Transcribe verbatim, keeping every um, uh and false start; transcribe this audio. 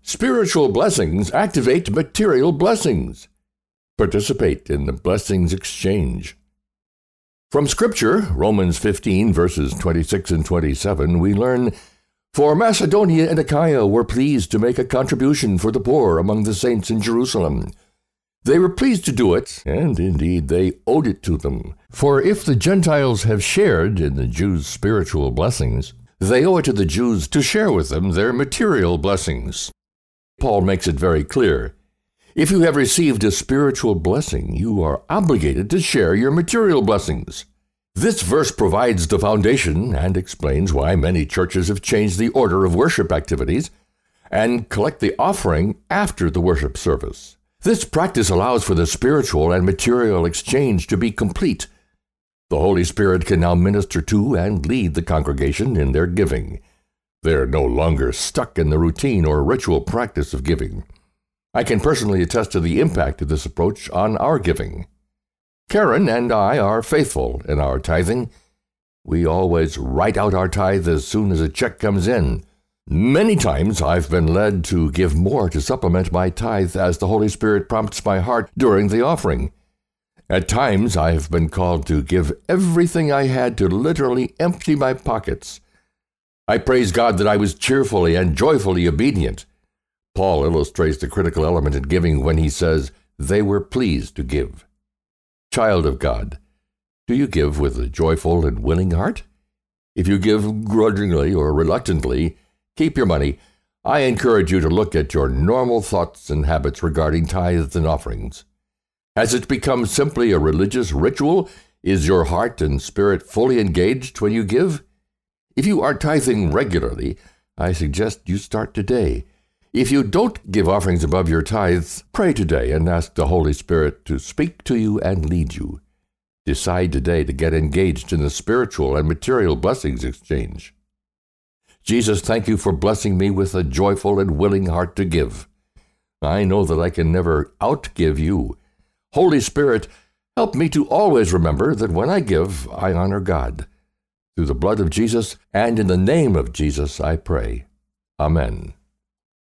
Spiritual blessings activate material blessings. Participate in the blessings exchange. From Scripture, Romans fifteen, verses twenty-six and twenty-seven, we learn, "For Macedonia and Achaia were pleased to make a contribution for the poor among the saints in Jerusalem. They were pleased to do it, and indeed they owed it to them. For if the Gentiles have shared in the Jews' spiritual blessings, they owe it to the Jews to share with them their material blessings." Paul makes it very clear. If you have received a spiritual blessing, you are obligated to share your material blessings. This verse provides the foundation and explains why many churches have changed the order of worship activities and collect the offering after the worship service. This practice allows for the spiritual and material exchange to be complete. The Holy Spirit can now minister to and lead the congregation in their giving. They are no longer stuck in the routine or ritual practice of giving. I can personally attest to the impact of this approach on our giving. Karen and I are faithful in our tithing. We always write out our tithe as soon as a check comes in. Many times I've been led to give more to supplement my tithe as the Holy Spirit prompts my heart during the offering. At times I have been called to give everything I had to literally empty my pockets. I praise God that I was cheerfully and joyfully obedient. Paul illustrates the critical element in giving when he says, "They were pleased to give." Child of God, do you give with a joyful and willing heart? If you give grudgingly or reluctantly, keep your money. I encourage you to look at your normal thoughts and habits regarding tithes and offerings. Has it become simply a religious ritual? Is your heart and spirit fully engaged when you give? If you are tithing regularly, I suggest you start today. If you don't give offerings above your tithes, pray today and ask the Holy Spirit to speak to you and lead you. Decide today to get engaged in the spiritual and material blessings exchange. Jesus, thank you for blessing me with a joyful and willing heart to give. I know that I can never outgive you. Holy Spirit, help me to always remember that when I give, I honor God. Through the blood of Jesus and in the name of Jesus, I pray. Amen.